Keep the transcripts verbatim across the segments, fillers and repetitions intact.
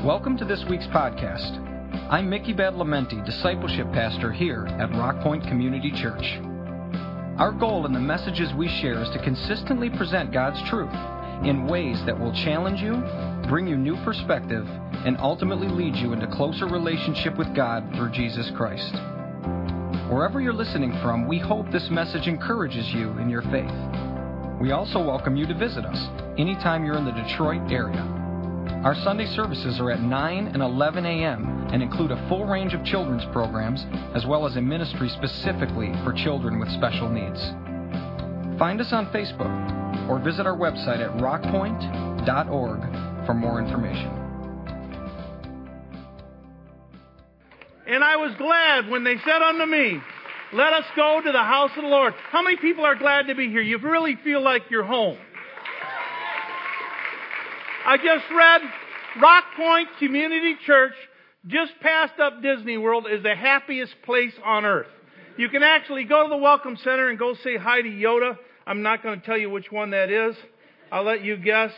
Welcome to this week's podcast. I'm Mickey Badalamenti, Discipleship Pastor here at Rock Point Community Church. Our goal in the messages we share is to consistently present God's truth in ways that will challenge you, bring you new perspective, and ultimately lead you into closer relationship with God through Jesus Christ. Wherever you're listening from, we hope this message encourages you in your faith. We also welcome you to visit us anytime you're in the Detroit area. Our Sunday services are at nine and eleven a.m. and include a full range of children's programs, as well as a ministry specifically for children with special needs. Find us on Facebook or visit our website at rock point dot org for more information. And I was glad when they said unto me, let us go to the house of the Lord. How many people are glad to be here? You really feel like you're home. I just read Rock Point Community Church, just past up Disney World, is the happiest place on earth. You can actually go to the Welcome Center and go say hi to Yoda. I'm not going to tell you which one that is. I'll let you guess.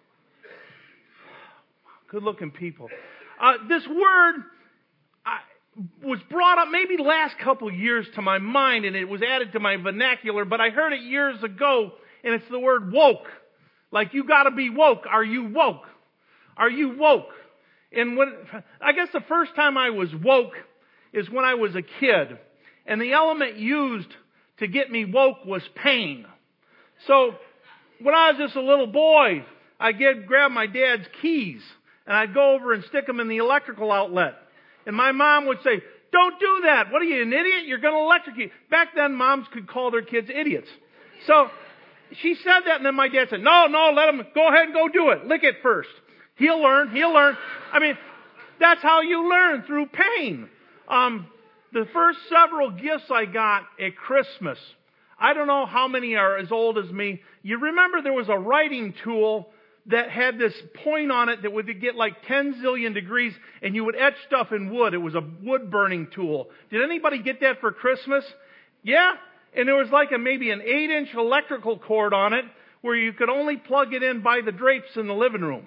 Good-looking people. Uh, this word I, was brought up maybe the last couple years to my mind, and it was added to my vernacular, but I heard it years ago, and it's the word woke. Like, you gotta be woke. Are you woke? Are you woke? And when, I guess the first time I was woke is when I was a kid. And the element used to get me woke was pain. So, when I was just a little boy, I'd get, grab my dad's keys, and I'd go over and stick them in the electrical outlet. And my mom would say, don't do that. What are you, an idiot? You're gonna electrocute. Back then, moms could call their kids idiots. So, she said that, and then my dad said, no, no, let him, go ahead and go do it. Lick it first. He'll learn, he'll learn. I mean, that's how you learn, through pain. Um, the first several gifts I got at Christmas, I don't know how many are as old as me. You remember there was a writing tool that had this point on it that would get like ten zillion degrees, and you would etch stuff in wood. It was a wood burning tool. Did anybody get that for Christmas? Yeah? And there was like a maybe an eight inch electrical cord on it where you could only plug it in by the drapes in the living room.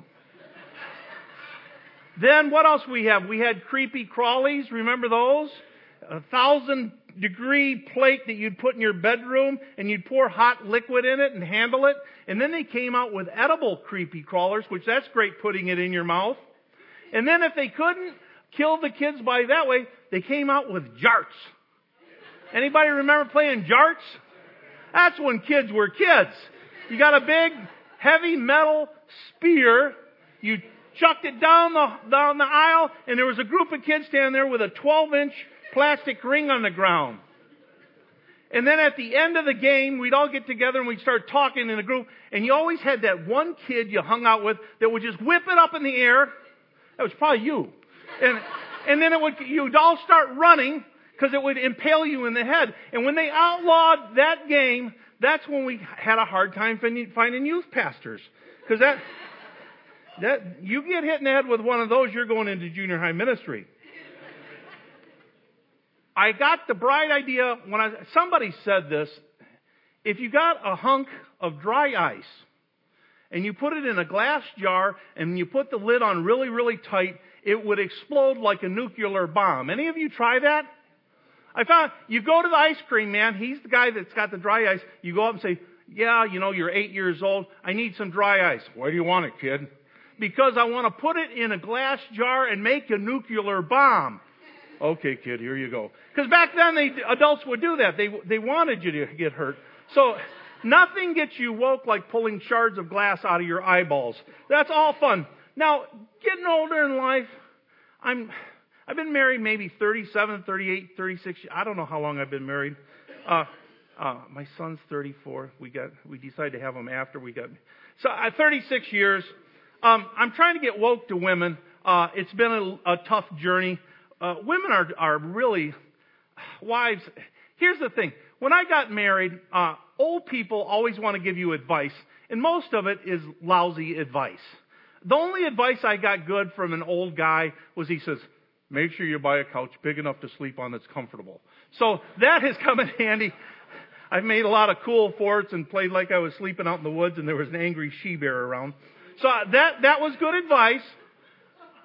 Then what else we have? We had creepy crawlies. Remember those? A thousand degree plate that you'd put in your bedroom, and you'd pour hot liquid in it and handle it. And then they came out with edible creepy crawlers, which that's great, putting it in your mouth. And then if they couldn't kill the kids by that way, they came out with jarts. Anybody remember playing jarts? That's when kids were kids. You got a big, heavy metal spear. You chucked it down the, down the aisle, and there was a group of kids standing there with a twelve inch plastic ring on the ground. And then at the end of the game, we'd all get together and we'd start talking in a group, and you always had that one kid you hung out with that would just whip it up in the air. That was probably you. And, and then it would, you'd all start running, because it would impale you in the head. And when they outlawed that game, that's when we had a hard time finding youth pastors. Because that, that, you get hit in the head with one of those, you're going into junior high ministry. I got the bright idea when I, somebody said this, if you got a hunk of dry ice, and you put it in a glass jar, and you put the lid on really, really tight, it would explode like a nuclear bomb. Any of you try that? I found, you go to the ice cream man, he's the guy that's got the dry ice. You go up and say, yeah, you know, you're eight years old. I need some dry ice. Why do you want it, kid? Because I want to put it in a glass jar and make a nuclear bomb. Okay, kid, here you go. Because back then, they, adults would do that. They, they wanted you to get hurt. So, nothing gets you woke like pulling shards of glass out of your eyeballs. That's all fun. Now, getting older in life, I'm... I've been married maybe thirty-seven, thirty-eight, thirty-six. I don't know how long I've been married. Uh, uh, my son's thirty-four. We got, we decided to have him after we got, so uh, thirty-six years. Um, I'm trying to get woke to women. Uh, it's been a, a tough journey. Uh, women are, are really, wives. Here's the thing. When I got married, uh, old people always want to give you advice, and most of it is lousy advice. The only advice I got good from an old guy was he says, make sure you buy a couch big enough to sleep on that's comfortable. So that has come in handy. I've made a lot of cool forts and played like I was sleeping out in the woods and there was an angry she-bear around. So that, that was good advice.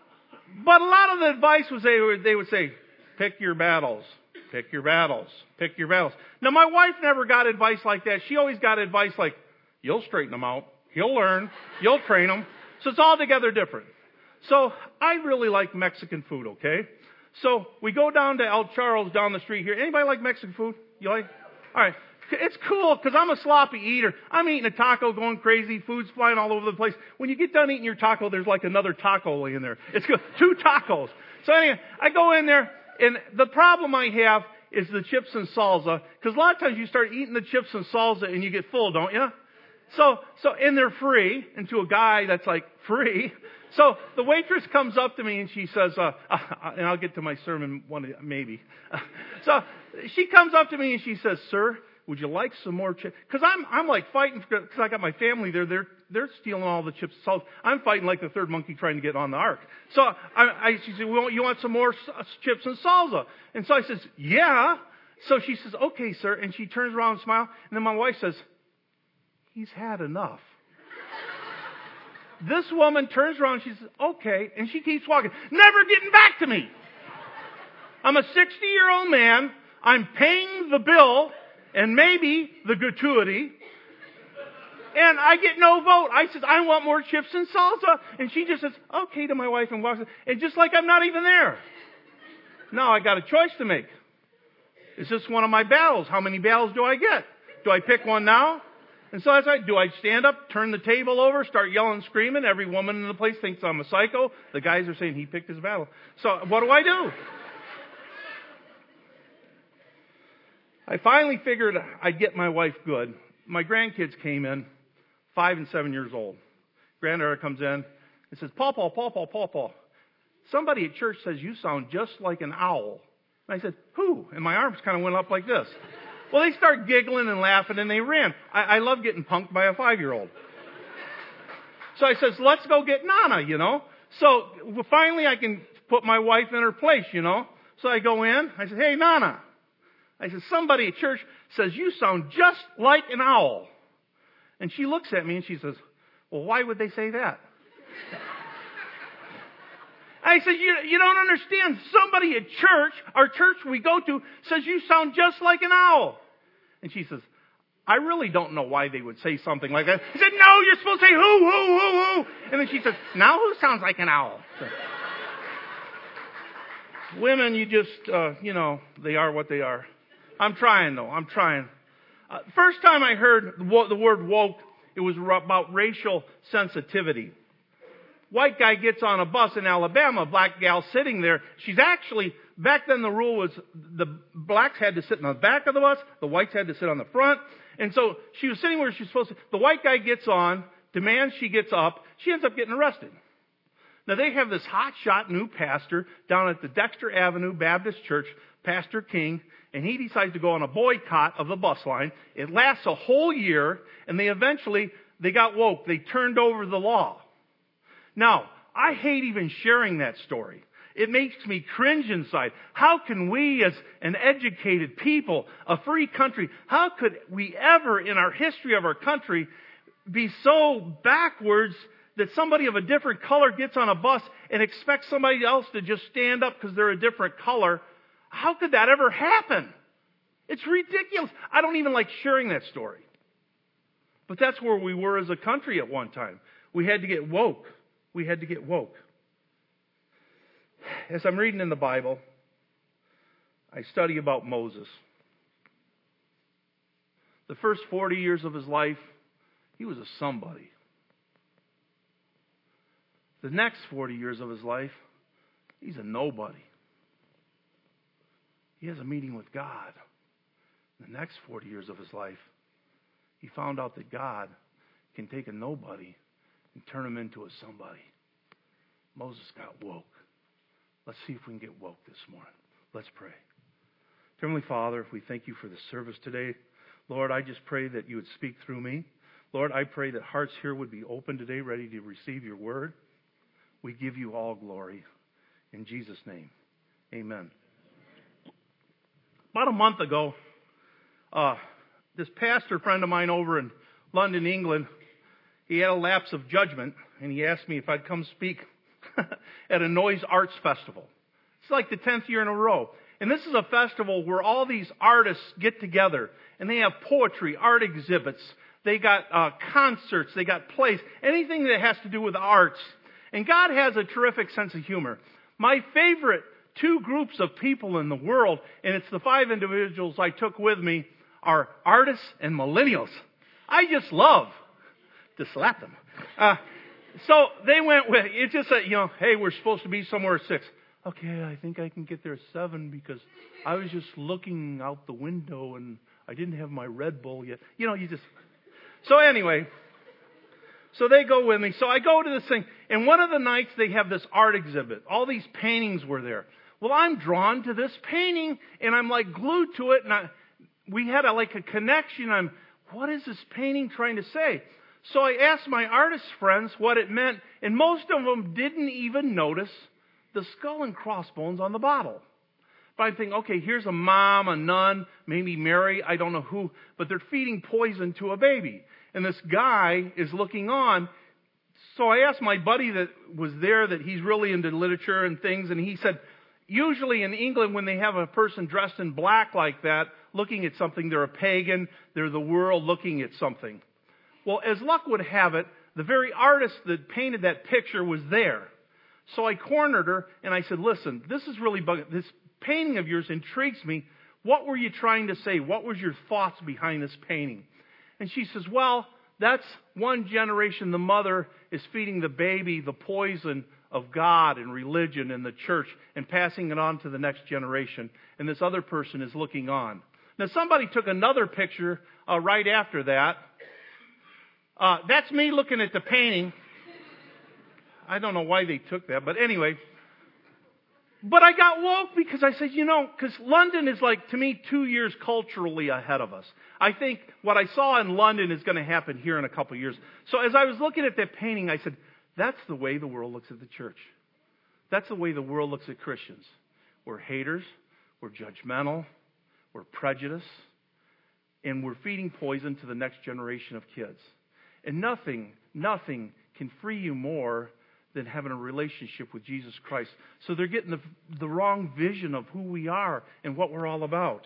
But a lot of the advice was they would, they would say, pick your battles, pick your battles, pick your battles. Now, my wife never got advice like that. She always got advice like, you'll straighten them out, he'll learn, you'll train them. So it's altogether different. So I really like Mexican food, okay? So we go down to El Charles down the street here. Anybody like Mexican food? You like? All right. It's cool because I'm a sloppy eater. I'm eating a taco going crazy. Food's flying all over the place. When you get done eating your taco, there's like another taco in there. It's good. Two tacos. So anyway, I go in there, and the problem I have is the chips and salsa. Because a lot of times you start eating the chips and salsa and you get full, don't you? So, so, and they're free. And to a guy that's like, free. So the waitress comes up to me and she says, uh, uh, and I'll get to my sermon one, maybe. Uh, so she comes up to me and she says, sir, would you like some more chips? Because I'm, I'm like fighting, because I got my family there. They're, they're stealing all the chips and salt. I'm fighting like the third monkey trying to get on the ark. So I, I she said, well, you want some more chips and salsa? And so I says, yeah. So she says, okay, sir. And she turns around and smiles. And then my wife says, he's had enough. This woman turns around and she says, okay, and she keeps walking, never getting back to me. I'm a sixty-year-old man. I'm paying the bill and maybe the gratuity. And I get no vote. I says, I want more chips and salsa. And she just says, okay, to my wife and walks. And just like I'm not even there. Now I got a choice to make. Is this one of my battles? How many battles do I get? Do I pick one now? And so I said, do I stand up, turn the table over, start yelling, screaming? Every woman in the place thinks I'm a psycho. The guys are saying he picked his battle. So what do I do? I finally figured I'd get my wife good. My grandkids came in, five and seven years old. Granddaughter comes in and says, Paw, Paw, Paw, Paw, Paw, Paw. Somebody at church says you sound just like an owl. And I said, who? And my arms kind of went up like this. Well, they start giggling and laughing, and they ran. I, I love getting punked by a five-year-old. So I says, let's go get Nana, you know. So well, finally I can put my wife in her place, you know. So I go in. I said, hey, Nana. I said, somebody at church says you sound just like an owl. And she looks at me, and she says, well, why would they say that? I said, you, you don't understand. Somebody at church, our church we go to, says you sound just like an owl. And she says, I really don't know why they would say something like that. I said, no, you're supposed to say who, who, who, who. And then she says, now who sounds like an owl? So, women, you just, uh, you know, they are what they are. I'm trying, though. I'm trying. Uh, first time I heard the word woke, it was about racial sensitivity. White guy gets on a bus in Alabama, black gal sitting there. She's actually, back then the rule was the blacks had to sit in the back of the bus, the whites had to sit on the front. And so she was sitting where she's supposed to. The white guy gets on, demands she gets up. She ends up getting arrested. Now they have this hotshot new pastor down at the Dexter Avenue Baptist Church, Pastor King, and he decides to go on a boycott of the bus line. It lasts a whole year, and they eventually, they got woke. They turned over the law. Now, I hate even sharing that story. It makes me cringe inside. How can we as an educated people, a free country, how could we ever in our history of our country be so backwards that somebody of a different color gets on a bus and expects somebody else to just stand up because they're a different color? How could that ever happen? It's ridiculous. I don't even like sharing that story. But that's where we were as a country at one time. We had to get woke. We had to get woke. As I'm reading in the Bible, I study about Moses. The first forty years of his life, he was a somebody. The next forty years of his life, he's a nobody. He has a meeting with God. The next forty years of his life, he found out that God can take a nobody and turn him into a somebody. Moses got woke. Let's see if we can get woke this morning. Let's pray. Heavenly Father, we thank you for the service today. Lord, I just pray that you would speak through me. Lord, I pray that hearts here would be open today, ready to receive your word. We give you all glory. In Jesus' name, amen. About a month ago, uh, this pastor friend of mine over in London, England, he had a lapse of judgment, and he asked me if I'd come speak at a Noise Arts Festival. It's like the tenth year in a row. And this is a festival where all these artists get together and they have poetry, art exhibits, they got uh, concerts, they got plays, anything that has to do with arts. And God has a terrific sense of humor. My favorite two groups of people in the world, and it's the five individuals I took with me, are artists and millennials. I just love to slap them. Uh, so they went with, it's just that, you know, hey, we're supposed to be somewhere at six. Okay, I think I can get there at seven because I was just looking out the window and I didn't have my Red Bull yet. You know, you just... So anyway, so they go with me. So I go to this thing, and one of the nights they have this art exhibit. All these paintings were there. Well, I'm drawn to this painting, and I'm like glued to it, and I, we had a, like a connection. I'm, what is this painting trying to say? So I asked my artist friends what it meant, and most of them didn't even notice the skull and crossbones on the bottle. But I think, okay, here's a mom, a nun, maybe Mary, I don't know who, but they're feeding poison to a baby. And this guy is looking on. So I asked my buddy that was there that he's really into literature and things, and he said, usually in England when they have a person dressed in black like that, looking at something, they're a pagan, they're the world looking at something. Well, as luck would have it, the very artist that painted that picture was there. So I cornered her and I said, listen, this is really, bug- this painting of yours intrigues me. What were you trying to say? What was your thoughts behind this painting? And she says, well, that's one generation. The mother is feeding the baby the poison of God and religion and the church and passing it on to the next generation. And this other person is looking on. Now, somebody took another picture uh, right after that. Uh, that's me looking at the painting. I don't know why they took that, but anyway. But I got woke because I said, you know, because London is like, to me, two years culturally ahead of us. I think what I saw in London is going to happen here in a couple of years. So as I was looking at that painting, I said, that's the way the world looks at the church. That's the way the world looks at Christians. We're haters. We're judgmental. We're prejudiced. And we're feeding poison to the next generation of kids. And nothing, nothing can free you more than having a relationship with Jesus Christ. So they're getting the, the wrong vision of who we are and what we're all about.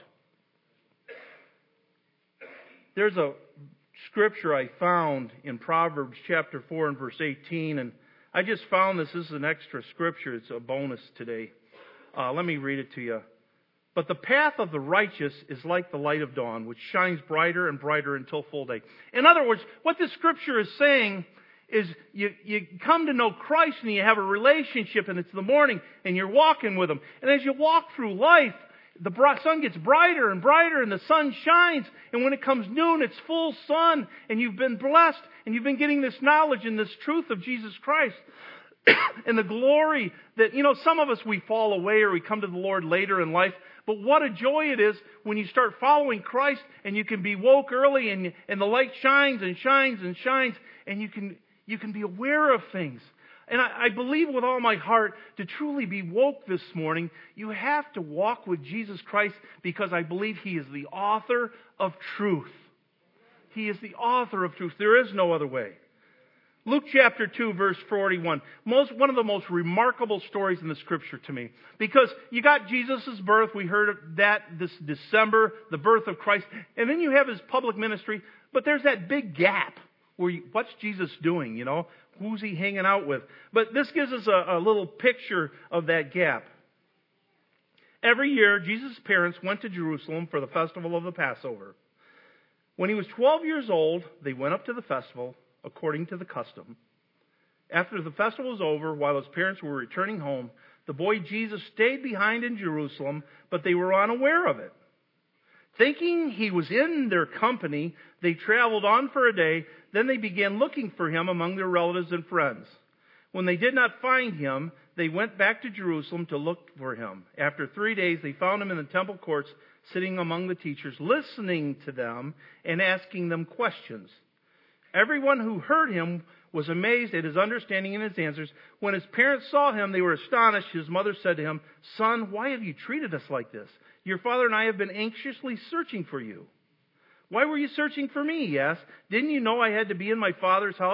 There's a scripture I found in Proverbs chapter four and verse eighteen, and I just found this. This is an extra scripture. It's a bonus today. Uh, let me read it to you. But the path of the righteous is like the light of dawn, which shines brighter and brighter until full day. In other words, what this scripture is saying is you, you come to know Christ and you have a relationship, and it's the morning and you're walking with Him. And as you walk through life, the sun gets brighter and brighter and the sun shines. And when it comes noon, it's full sun, and you've been blessed and you've been getting this knowledge and this truth of Jesus Christ. And the glory that, you know, some of us, we fall away or we come to the Lord later in life. But what a joy it is when you start following Christ and you can be woke early, and, and the light shines and shines and shines, and you can you can be aware of things. And I, I believe with all my heart, to truly be woke this morning, you have to walk with Jesus Christ, because I believe He is the author of truth. He is the author of truth. There is no other way. Luke chapter two, verse forty-one. Most, one of the most remarkable stories in the Scripture to me. Because you got Jesus' birth. We heard of that this December, the birth of Christ. And then you have His public ministry. But there's that big gap where you, what's Jesus doing, you know? Who's He hanging out with? But this gives us a, a little picture of that gap. Every year, Jesus' parents went to Jerusalem for the festival of the Passover. When he was twelve years old, they went up to the festival, according to the custom. After the festival was over, while his parents were returning home, the boy Jesus stayed behind in Jerusalem, but they were unaware of it. Thinking he was in their company, they traveled on for a day. Then they began looking for him among their relatives and friends. When they did not find him, they went back to Jerusalem to look for him. After three days, they found him in the temple courts, sitting among the teachers, listening to them and asking them questions. Everyone who heard him was amazed at his understanding and his answers. When his parents saw him, they were astonished. His mother said to him, "Son, why have you treated us like this? Your father and I have been anxiously searching for you." "Why were you searching for me?" he asked. "Didn't you know I had to be in my father's house?"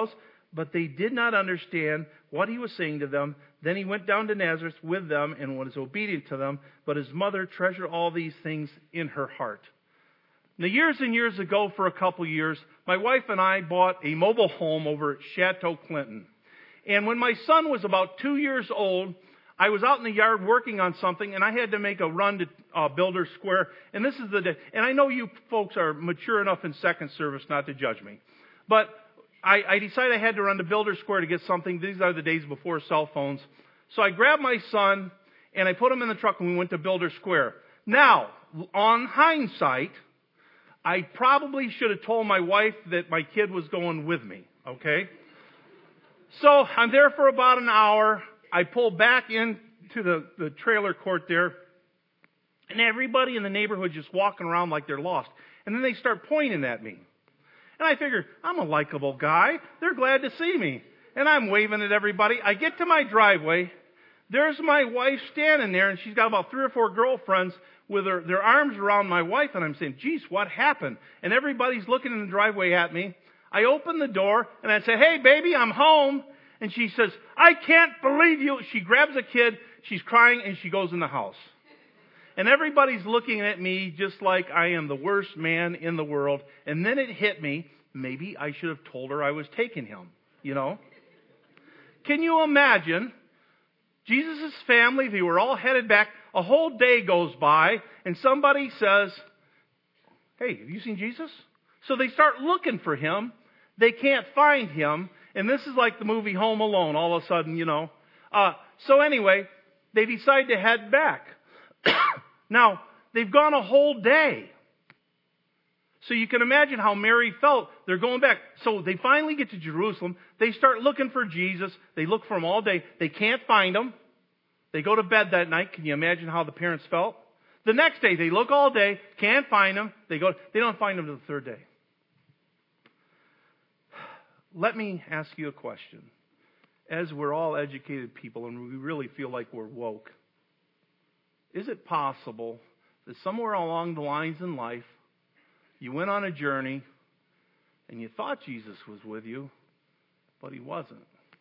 but they did not understand what he was saying to them. Then he went down to Nazareth with them and was obedient to them. But his mother treasured all these things in her heart. Now, years and years ago, for a couple years, my wife and I bought a mobile home over at Chateau Clinton. And when my son was about two years old, I was out in the yard working on something, and I had to make a run to uh, Builder Square. And this is the day. And I know you folks are mature enough in second service not to judge me. But I, I decided I had to run to Builder Square to get something. These are the days before cell phones. So I grabbed my son, and I put him in the truck, and we went to Builder Square. Now, on hindsight, I probably should have told my wife that my kid was going with me, okay? So I'm there for about an hour. I pull back into the, the trailer court there, and everybody in the neighborhood just walking around like they're lost. And then they start pointing at me. And I figure, I'm a likable guy. They're glad to see me. And I'm waving at everybody. I get to my driveway. There's my wife standing there, and she's got about three or four girlfriends with her, their arms around my wife. And I'm saying, geez, what happened? And everybody's looking in the driveway at me. I open the door, and I say, hey, baby, I'm home. And she says, I can't believe you. She grabs a kid, she's crying, and she goes in the house. And everybody's looking at me just like I am the worst man in the world. And then it hit me, maybe I should have told her I was taking him, you know. Can you imagine Jesus' family, they were all headed back. A whole day goes by, and somebody says, hey, have you seen Jesus? So they start looking for him. They can't find him. And this is like the movie Home Alone, all of a sudden, you know. Uh, so anyway, they decide to head back. Now, they've gone a whole day. So you can imagine how Mary felt. They're going back. So they finally get to Jerusalem. They start looking for Jesus. They look for him all day. They can't find him. They go to bed that night. Can you imagine how the parents felt? The next day, they look all day, can't find him. They go. They don't find him until the third day. Let me ask you a question. As we're all educated people and we really feel like we're woke, is it possible that somewhere along the lines in life, you went on a journey and you thought Jesus was with you, but he wasn't?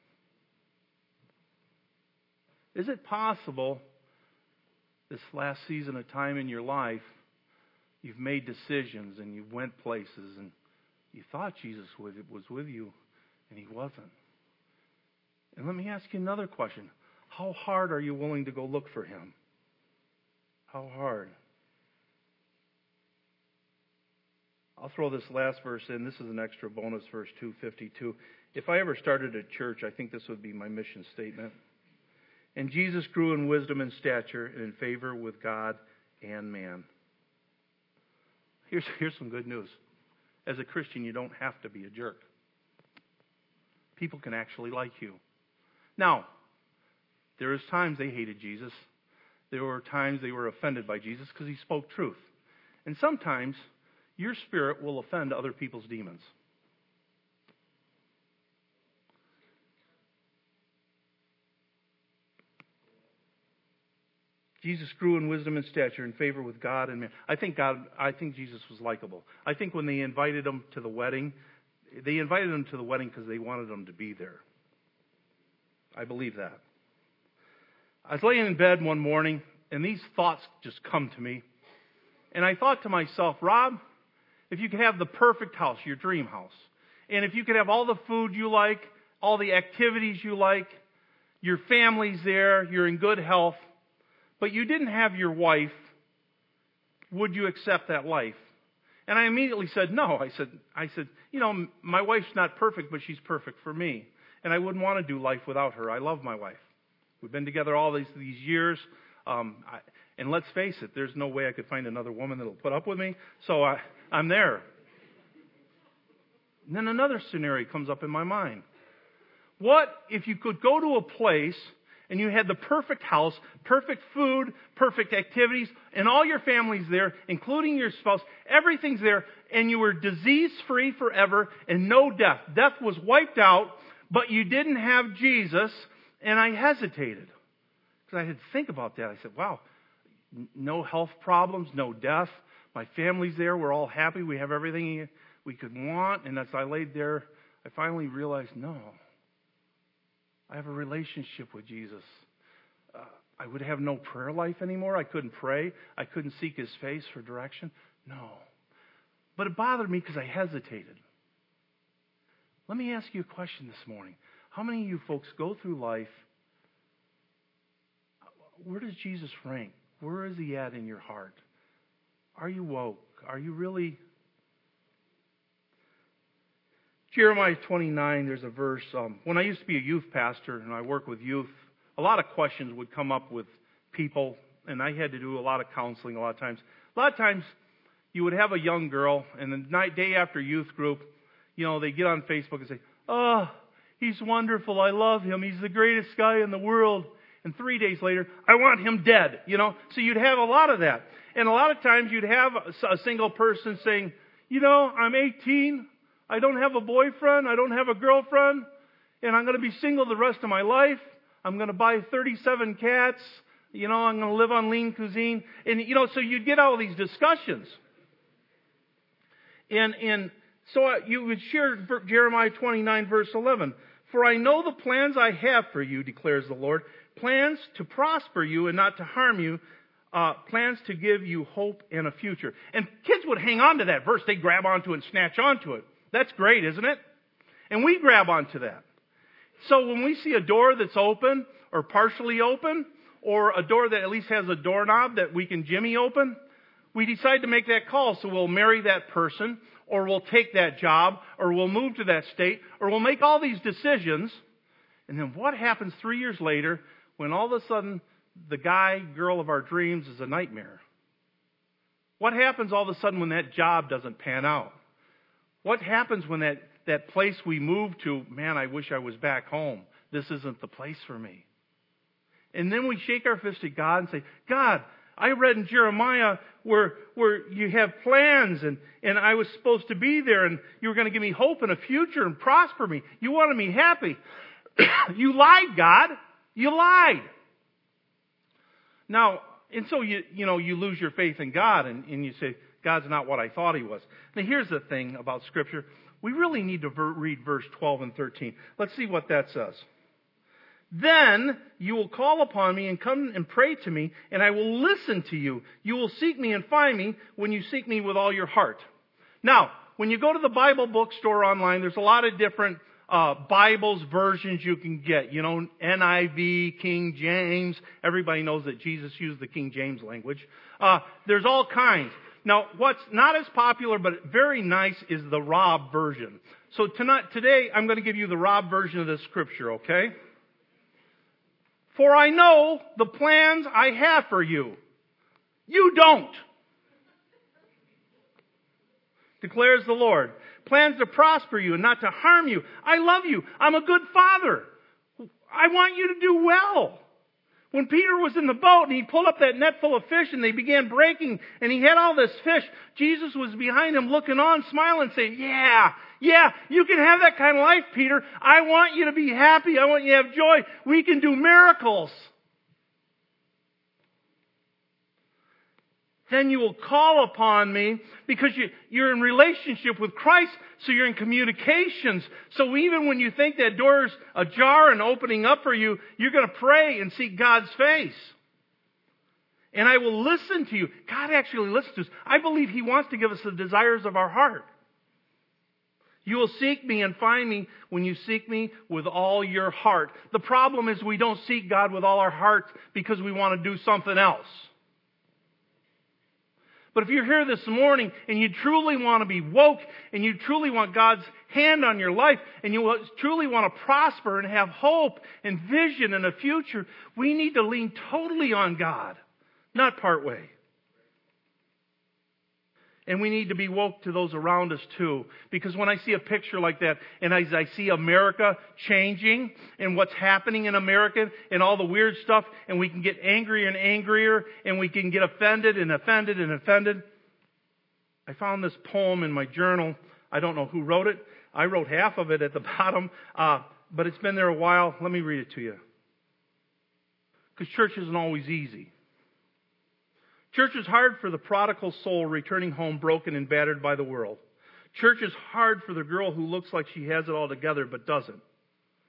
Is it possible this last season of time in your life, you've made decisions and you went places and you thought Jesus was with you, and he wasn't? And let me ask you another question. How hard are you willing to go look for him? How hard? I'll throw this last verse in. This is an extra bonus, verse two fifty-two. If I ever started a church, I think this would be my mission statement. And Jesus grew in wisdom and stature and in favor with God and man. Here's, here's some good news. As a Christian, you don't have to be a jerk. People can actually like you. Now, there was times they hated Jesus. There were times they were offended by Jesus because he spoke truth. And sometimes your spirit will offend other people's demons. Jesus grew in wisdom and stature, in favor with God and man. I think God. I think Jesus was likable. I think when they invited him to the wedding, they invited him to the wedding because they wanted him to be there. I believe that. I was laying in bed one morning, and these thoughts just come to me. And I thought to myself, Rob, if you could have the perfect house, your dream house, and if you could have all the food you like, all the activities you like, your family's there, you're in good health, but you didn't have your wife, would you accept that life? And I immediately said, no. I said, I said, you know, my wife's not perfect, but she's perfect for me. And I wouldn't want to do life without her. I love my wife. We've been together all these, these years. Um, I, and let's face it, there's no way I could find another woman that'll put up with me. So I, I'm there. And then another scenario comes up in my mind. What if you could go to a place and you had the perfect house, perfect food, perfect activities, and all your family's there, including your spouse, everything's there, and you were disease-free forever and no death. Death was wiped out, but you didn't have Jesus, and I hesitated. Because I had to think about that. I said, wow, no health problems, no death. My family's there. We're all happy. We have everything we could want. And as I laid there, I finally realized, no, I have a relationship with Jesus. Uh, I would have no prayer life anymore. I couldn't pray. I couldn't seek His face for direction. No. But it bothered me because I hesitated. Let me ask you a question this morning. How many of you folks go through life? Where does Jesus rank? Where is He at in your heart? Are you woke? Are you really... Jeremiah twenty-nine, there's a verse. Um, when I used to be a youth pastor and I worked with youth, a lot of questions would come up with people, and I had to do a lot of counseling a lot of times. A lot of times, you would have a young girl, and the night, day after youth group, you know, they get on Facebook and say, "Oh, he's wonderful. I love him. He's the greatest guy in the world." And three days later, "I want him dead." You know, so you'd have a lot of that. And a lot of times you'd have a single person saying, "You know, I'm eighteen. I don't have a boyfriend. I don't have a girlfriend. And I'm going to be single the rest of my life. I'm going to buy thirty-seven cats. You know, I'm going to live on lean cuisine." And, you know, so you'd get all these discussions. And, and so you would share Jeremiah twenty-nine, verse eleven. "For I know the plans I have for you, declares the Lord, plans to prosper you and not to harm you, uh, plans to give you hope and a future." And kids would hang on to that verse. They'd grab onto it and snatch onto it. That's great, isn't it? And we grab onto that. So when we see a door that's open or partially open, or a door that at least has a doorknob that we can jimmy open, we decide to make that call. So we'll marry that person, or we'll take that job, or we'll move to that state, or we'll make all these decisions. And then what happens three years later when all of a sudden the guy, girl of our dreams is a nightmare? What happens all of a sudden when that job doesn't pan out? What happens when that, that place we move to, man, I wish I was back home. This isn't the place for me. And then we shake our fist at God and say, "God, I read in Jeremiah where where you have plans, and, and I was supposed to be there, and you were going to give me hope and a future and prosper me. You wanted me happy." You lied, God. You lied. Now, and so you you know you lose your faith in God, and, and you say, "God's not what I thought He was." Now, here's the thing about Scripture. We really need to ver- read verse twelve and thirteen. Let's see what that says. "Then you will call upon me and come and pray to me, and I will listen to you. You will seek me and find me when you seek me with all your heart." Now, when you go to the Bible bookstore online, there's a lot of different uh, Bibles versions you can get. You know, N I V, King James. Everybody knows that Jesus used the King James language. Uh, there's all kinds. Now, what's not as popular but very nice is the Rob version. So tonight, today, I'm going to give you the Rob version of this scripture, okay? "For I know the plans I have for you. You don't, declares the Lord. Plans to prosper you and not to harm you. I love you. I'm a good father. I want you to do well." When Peter was in the boat and he pulled up that net full of fish and they began breaking and he had all this fish, Jesus was behind him looking on, smiling, saying, "Yeah, yeah, you can have that kind of life, Peter. I want you to be happy. I want you to have joy. We can do miracles." "Then you will call upon me," because you, you're in relationship with Christ, so you're in communications. So even when you think that door's ajar and opening up for you, you're going to pray and seek God's face. "And I will listen to you." God actually listens to us. I believe He wants to give us the desires of our heart. "You will seek me and find me when you seek me with all your heart." The problem is we don't seek God with all our heart because we want to do something else. But if you're here this morning and you truly want to be woke and you truly want God's hand on your life and you truly want to prosper and have hope and vision and a future, we need to lean totally on God, not part way. And we need to be woke to those around us too. Because when I see a picture like that, and as I see America changing, and what's happening in America, and all the weird stuff, and we can get angrier and angrier, and we can get offended and offended and offended. I found this poem in my journal. I don't know who wrote it. I wrote half of it at the bottom, uh, but it's been there a while. Let me read it to you. Because church isn't always easy. Church is hard for the prodigal soul returning home broken and battered by the world. Church is hard for the girl who looks like she has it all together but doesn't.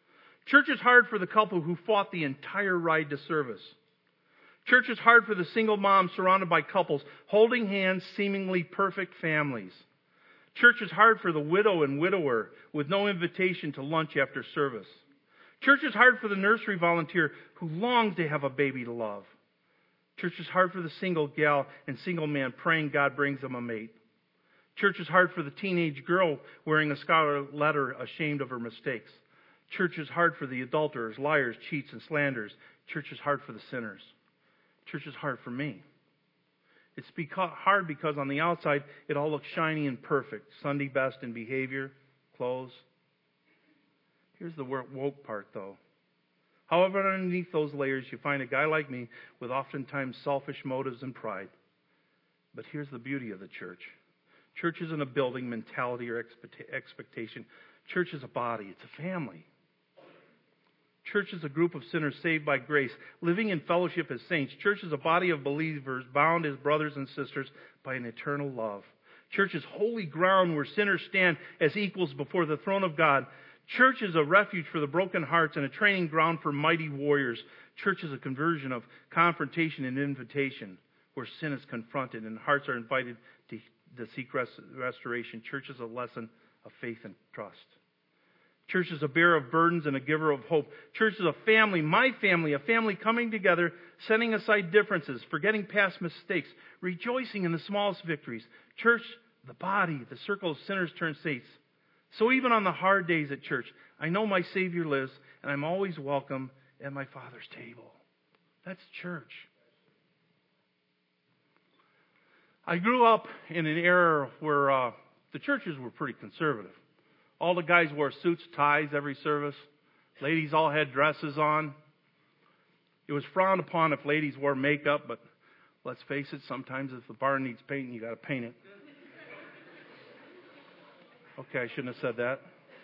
Church is hard for the couple who fought the entire ride to service. Church is hard for the single mom surrounded by couples holding hands, seemingly perfect families. Church is hard for the widow and widower with no invitation to lunch after service. Church is hard for the nursery volunteer who longs to have a baby to love. Church is hard for the single gal and single man praying God brings them a mate. Church is hard for the teenage girl wearing a scarlet letter ashamed of her mistakes. Church is hard for the adulterers, liars, cheats, and slanderers. Church is hard for the sinners. Church is hard for me. It's because, hard because on the outside, it all looks shiny and perfect. Sunday best in behavior, clothes. Here's the woke part, though. However, underneath those layers, you find a guy like me with oftentimes selfish motives and pride. But here's the beauty of the church. Church isn't a building mentality or expectation. Church is a body. It's a family. Church is a group of sinners saved by grace, living in fellowship as saints. Church is a body of believers bound as brothers and sisters by an eternal love. Church is holy ground where sinners stand as equals before the throne of God. Church is a refuge for the broken hearts and a training ground for mighty warriors. Church is a conversion of confrontation and invitation where sin is confronted and hearts are invited to, to seek rest, restoration. Church is a lesson of faith and trust. Church is a bearer of burdens and a giver of hope. Church is a family, my family, a family coming together, setting aside differences, forgetting past mistakes, rejoicing in the smallest victories. Church, the body, the circle of sinners turned saints. So even on the hard days at church, I know my Savior lives, and I'm always welcome at my Father's table. That's church. I grew up in an era where uh, the churches were pretty conservative. All the guys wore suits, ties every service. Ladies all had dresses on. It was frowned upon if ladies wore makeup, but let's face it, sometimes if the barn needs painting, you got to paint it. Okay, I shouldn't have said that.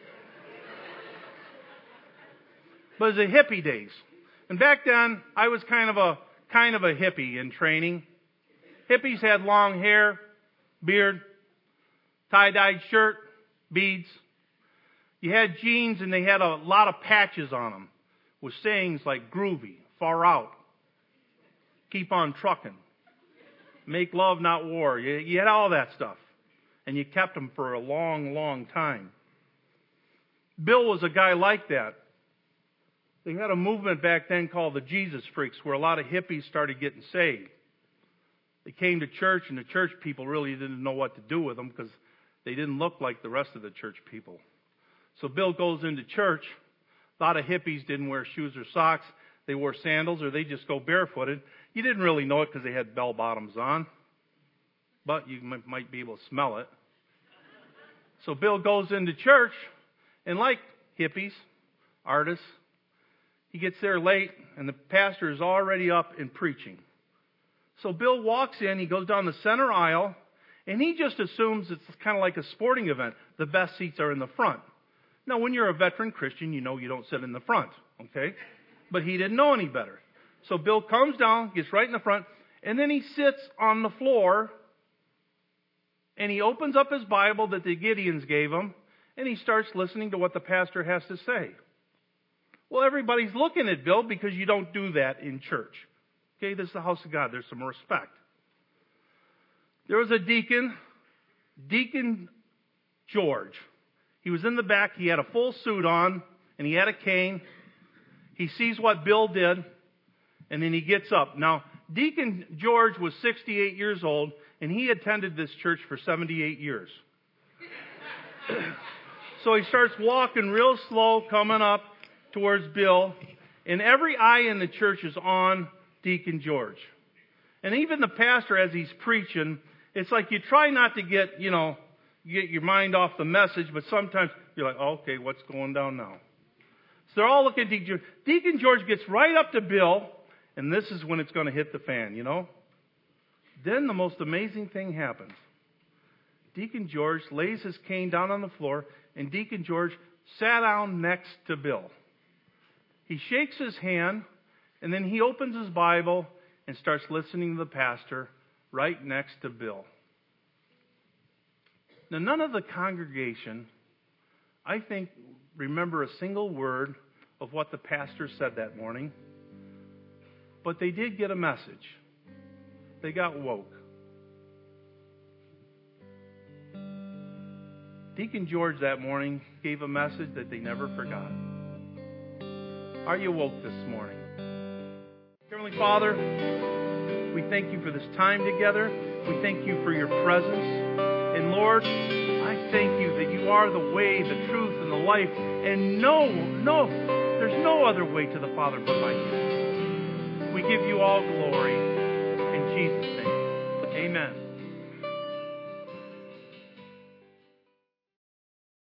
But it was the hippie days. And back then, I was kind of a kind of a hippie in training. Hippies had long hair, beard, tie-dyed shirt, beads. You had jeans and they had a lot of patches on them with sayings like groovy, far out, keep on trucking, make love, not war. You, you had all that stuff. And you kept them for a long, long time. Bill was a guy like that. They had a movement back then called the Jesus Freaks where a lot of hippies started getting saved. They came to church and the church people really didn't know what to do with them because they didn't look like the rest of the church people. So Bill goes into church. A lot of hippies didn't wear shoes or socks. They wore sandals or they just go barefooted. You didn't really know it because they had bell bottoms on. But you might be able to smell it. So Bill goes into church, and like hippies, artists, he gets there late, and the pastor is already up and preaching. So Bill walks in, he goes down the center aisle, and he just assumes it's kind of like a sporting event. The best seats are in the front. Now, when you're a veteran Christian, you know you don't sit in the front, okay? But he didn't know any better. So Bill comes down, gets right in the front, and then he sits on the floor, and he opens up his Bible that the Gideons gave him, and he starts listening to what the pastor has to say. Well, everybody's looking at Bill because you don't do that in church. Okay, this is the house of God. There's some respect. There was a deacon, Deacon George. He was in the back. He had a full suit on, and he had a cane. He sees what Bill did, and then he gets up. Now, Deacon George was sixty-eight years old, and he attended this church for seventy-eight years. So he starts walking real slow, coming up towards Bill, and every eye in the church is on Deacon George. And even the pastor, as he's preaching, it's like you try not to get, you know, get your mind off the message, but sometimes you're like, oh, okay, what's going down now? So they're all looking at Deacon George. Deacon George gets right up to Bill, and this is when it's going to hit the fan, you know? Then the most amazing thing happens. Deacon George lays his cane down on the floor, and Deacon George sat down next to Bill. He shakes his hand, and then he opens his Bible and starts listening to the pastor right next to Bill. Now, none of the congregation, I think, remember a single word of what the pastor said that morning. But they did get a message. They got woke. Deacon George that morning gave a message that they never forgot. Are you woke this morning? Heavenly Father, we thank you for this time together. We thank you for your presence. And Lord, I thank you that you are the way, the truth, and the life. And no, no, there's no other way to the Father but by you. We give you all glory. In Jesus' name, amen.